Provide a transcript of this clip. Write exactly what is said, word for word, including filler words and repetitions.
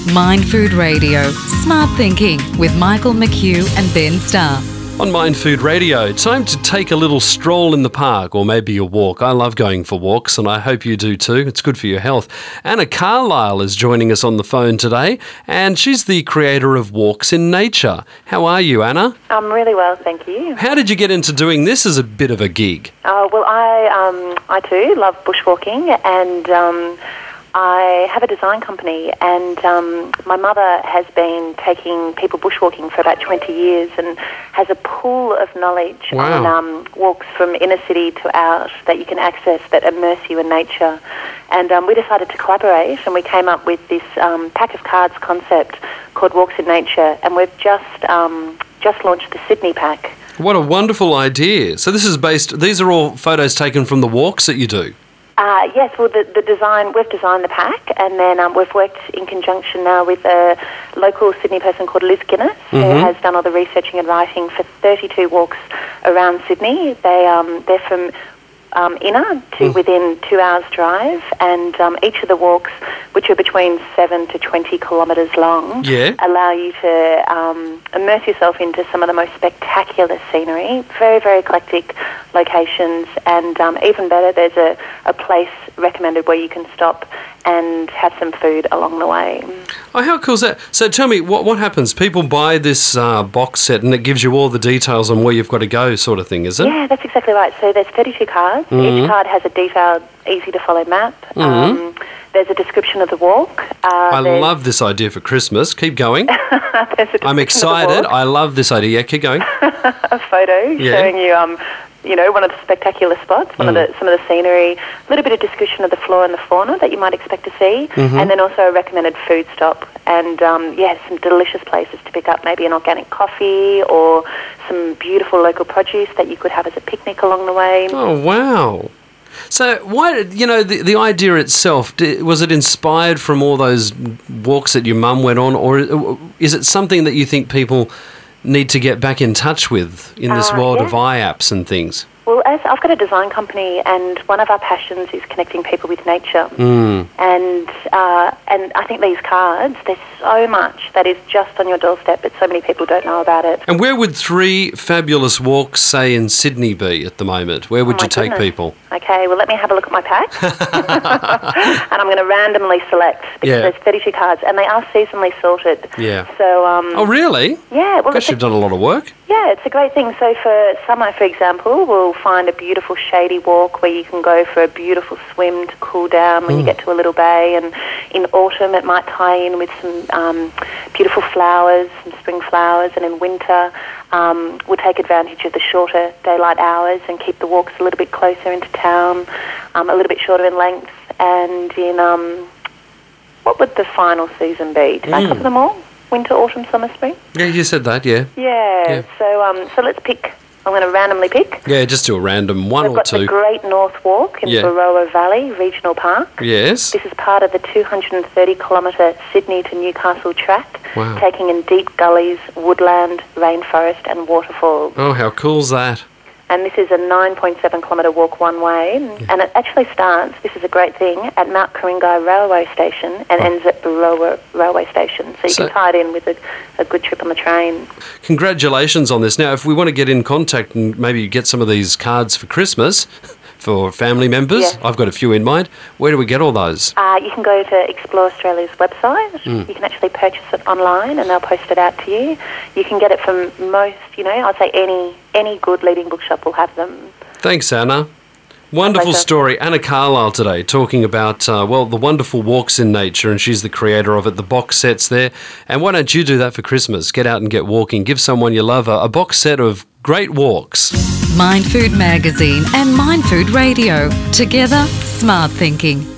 Mind Food Radio, Smart Thinking with Michael McHugh and Ben Starr. On Mind Food Radio, time to take a little stroll in the park or maybe a walk. I love going for walks and I hope you do too. It's good for your health. Anna Carlisle is joining us on the phone today and she's the creator of Walks in Nature. How are you, Anna? I'm really well, thank you. How did you get into doing this as a bit of a gig? Oh, well, I um, I too love bushwalking and um, I have a design company and um, my mother has been taking people bushwalking for about twenty years and has a pool of knowledge Wow. on um, walks from inner city to out that you can access that immerse you in nature. And um, we decided to collaborate and we came up with this um, pack of cards concept called Walks in Nature, and we've just um, just launched the Sydney pack. What a wonderful idea. So this is based, these are all photos taken from the walks that you do? Uh, yes, well, the, the design, we've designed the pack and then um, we've worked in conjunction now with a local Sydney person called Liz Guinness, Mm-hmm. who has done all the researching and writing for thirty-two walks around Sydney. They, um, they're from um, inner to Mm. within two hours drive, and um, each of the walks, which are between seven to twenty kilometres long, Yeah. allow you to um, immerse yourself into some of the most spectacular scenery, very, very eclectic locations, and um, even better, there's a, a place recommended where you can stop and have some food along the way. Oh, how cool is that? So tell me, what what happens? People buy this uh, box set and it gives you all the details on where you've got to go sort of thing, is it? Yeah, that's exactly right. So there's thirty-two cards. Mhm. Each card has a detailed, easy-to-follow map. Mhm. Um, there's a description of the walk. Uh, I there's- love this idea for Christmas. Keep going. there's a description I'm of the excited. walk. I love this idea. Yeah, keep going. A photo Yeah. showing you, um, you know, one of the spectacular spots, one Mm. of the some of the scenery, a little bit of description of the flora and the fauna that you might expect to see, Mhm. and then also a recommended food stop. And um, yeah, some delicious places to pick up, maybe an organic coffee or some beautiful local produce that you could have as a picnic along the way. Oh, wow. So why, you know, the, the idea itself, di- was it inspired from all those walks that your mum went on, or is it something that you think people need to get back in touch with in this Uh, world yeah. of i-apps and things? Well, as I've got a design company, and one of our passions is connecting people with nature. Mm. And uh, and I think these cards, there's so much that is just on your doorstep, but so many people don't know about it. And where would three fabulous walks, say, in Sydney be at the moment? Where would Oh, my you take goodness. people? Okay, well, let me have a look at my pack. And I'm going to randomly select, because Yeah. there's thirty-two cards, and they are seasonally sorted. Yeah. So, um, Oh, really? yeah, well, Gosh, it's a, you've done a lot of work. yeah, it's a great thing. So for summer, for example, we'll find a beautiful shady walk where you can go for a beautiful swim to cool down when you get to a little bay. And in autumn, it might tie in with some um, beautiful flowers, some spring flowers. And in winter, um, we'll take advantage of the shorter daylight hours and keep the walks a little bit closer into town, um, a little bit shorter in length. And in, um, what would the final season be? Did I Mm. cover them all? Winter, autumn, summer, spring? Yeah, you said that, yeah. Yeah. Yeah. So um, so let's pick. I'm going to randomly pick. Yeah, just do a random one We've or got two. the Great North Walk in Yeah. Baroa Valley Regional Park. Yes. This is part of the two hundred thirty kilometre Sydney to Newcastle track, Wow. taking in deep gullies, woodland, rainforest and waterfalls. Oh, how cool's that? And this is a nine point seven kilometre walk one way. And it actually starts, this is a great thing, at Mount Ku-ring-gai Railway Station and ends at Baroa Railway Station. So you So- can tie it in with a, a good trip on the train. Congratulations on this. Now, if we want to get in contact and maybe get some of these cards for Christmas for family members, Yeah. I've got a few in mind. Where do we get all those? Uh, you can go to Explore Australia's website. Mm. You can actually purchase it online and they'll post it out to you. You can get it from most, you know, I'd say any any good leading bookshop will have them. Thanks, Anna. Wonderful pleasure. story. Anna Carlisle today talking about, uh, well, the wonderful walks in nature, and she's the creator of it, the box sets there. And why don't you do that for Christmas? Get out and get walking. Give someone you love a, a box set of great walks. Mind Food Magazine and Mind Food Radio. Together, smart thinking.